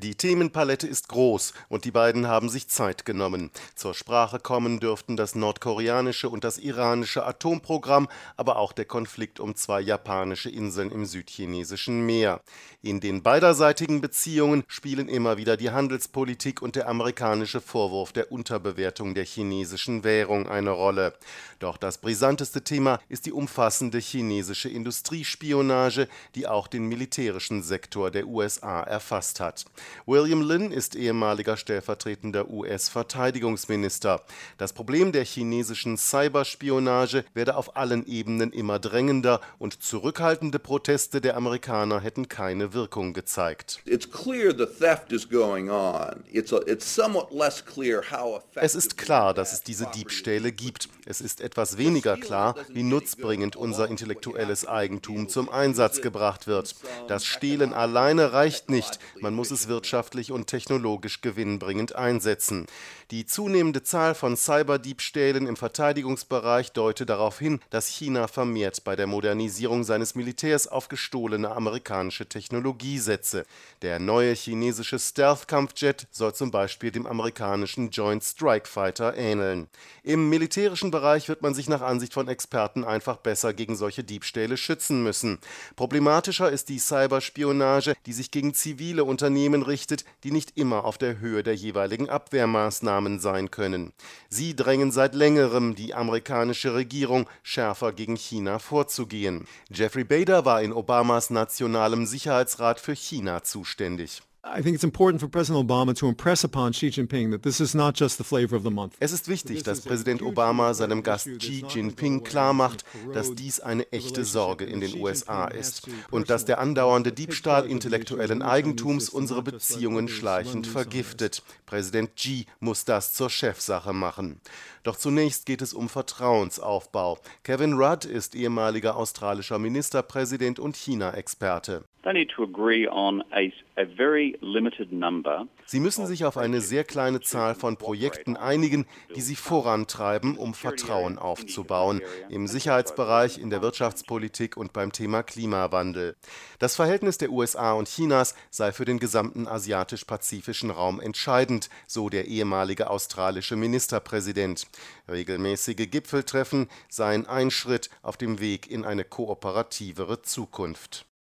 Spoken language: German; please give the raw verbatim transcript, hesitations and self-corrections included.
Die Themenpalette ist groß und die beiden haben sich Zeit genommen. Zur Sprache kommen dürften das nordkoreanische und das iranische Atomprogramm, aber auch der Konflikt um zwei japanische Inseln im südchinesischen Meer. In den beiderseitigen Beziehungen spielen immer wieder die Handelspolitik und der amerikanische Vorwurf der Unterbewertung der chinesischen Währung eine Rolle. Doch das brisanteste Thema ist die umfassende chinesische Industriespionage, die auch den militärischen Sektor der U S A erfasst hat. William Lin ist ehemaliger stellvertretender U S-Verteidigungsminister. Das Problem der chinesischen Cyberspionage werde auf allen Ebenen immer drängender und zurückhaltende Proteste der Amerikaner hätten keine Wirkung gezeigt. Es ist klar, dass es diese Diebstähle gibt. Es ist etwas weniger klar, wie nutzbringend unser intellektuelles Eigentum zum Einsatz gebracht wird. Das Stehlen alleine reicht nicht, man muss es wirtschaftlich und technologisch gewinnbringend einsetzen. Die zunehmende Zahl von Cyberdiebstählen im Verteidigungsbereich deute darauf hin, dass China vermehrt bei der Modernisierung seines Militärs auf gestohlene amerikanische Technologie setze. Der neue chinesische Stealth-Kampfjet soll zum Beispiel dem amerikanischen Joint Strike Fighter ähneln. Im militärischen Bereich wird man sich nach Ansicht von Experten einfach besser gegen solche Diebstähle schützen müssen. Problematischer ist die Cyberspionage, die sich gegen zivile Unternehmen richtet, die nicht immer auf der Höhe der jeweiligen Abwehrmaßnahmen sein können. Sie drängen seit längerem die amerikanische Regierung, schärfer gegen China vorzugehen. Jeffrey Bader war in Obamas Nationalem Sicherheitsrat für China zuständig. Es ist wichtig, dass Präsident Obama seinem Gast Xi Jinping klarmacht, dass dies eine echte Sorge in den U S A ist und dass der andauernde Diebstahl intellektuellen Eigentums unsere Beziehungen schleichend vergiftet. Präsident Xi muss das zur Chefsache machen. Doch zunächst geht es um Vertrauensaufbau. Kevin Rudd ist ehemaliger australischer Ministerpräsident und China-Experte. Sie müssen sich auf eine sehr kleine Zahl von Projekten einigen, die sie vorantreiben, um Vertrauen aufzubauen, im Sicherheitsbereich, in der Wirtschaftspolitik und beim Thema Klimawandel. Das Verhältnis der U S A und Chinas sei für den gesamten asiatisch-pazifischen Raum entscheidend, so der ehemalige australische Ministerpräsident. Regelmäßige Gipfeltreffen seien ein Schritt auf dem Weg in eine kooperativere Zukunft.